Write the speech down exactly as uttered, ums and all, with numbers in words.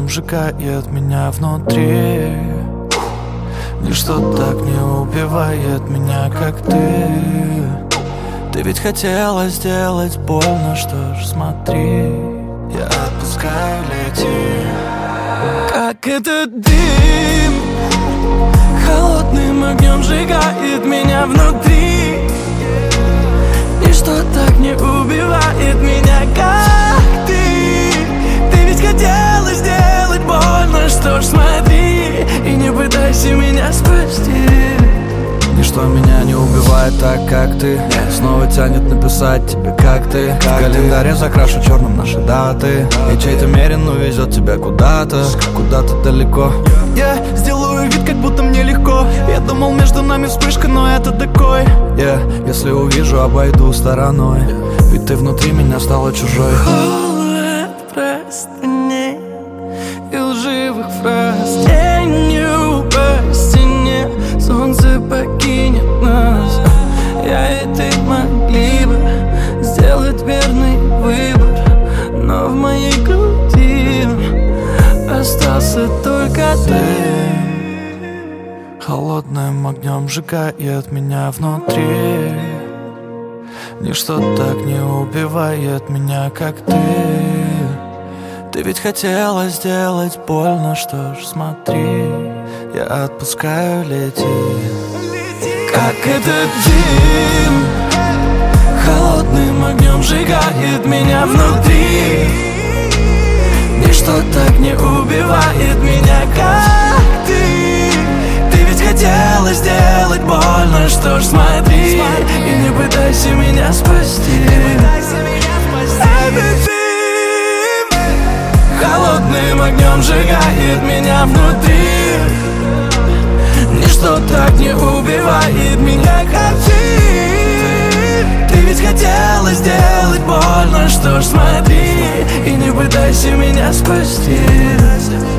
сжигает меня внутри. Ничто так не убивает меня, как ты. Ты ведь хотела сделать больно, что ж, смотри, я отпускаю, лети. Как этот дым холодным огнем сжигает меня внутри. Ничто так не убивает меня, как ты. Ты ведь хотела сделать больно, что ж, смотри, и не пытайся меня спасти. Ничто меня не убивает так, как ты. Снова тянет написать тебе, как ты. В календаре закрашу черным наши даты. И чей-то мерин увезет тебя куда-то, куда-то далеко. Я сделаю вид, как будто мне легко. Я думал, между нами вспышка, но это декой. yeah. Если увижу, обойду стороной. Ведь ты внутри меня стала чужой. Холод простыней и лживых фраз, тенью по стене солнце покинет нас. Я и ты могли бы сделать верный выбор, но в моей груди остался только ты. Холодным огнем сжигает меня внутри. Ничто так не убивает меня, как ты. Ты ведь хотела сделать больно, что ж, смотри, я отпускаю, лети. Как этот дым холодным огнем сжигает меня внутри. Ничто так не убивает меня, как ты. Ты ведь хотела сделать больно, что ж, смотри, и не пытайся меня спасти. Этот дым холодным огнем сжигает меня внутри. Ничто так не убивает меня, как ты. Ты ведь хотела сделать больно, что ж, смотри, и не пытайся меня спасти.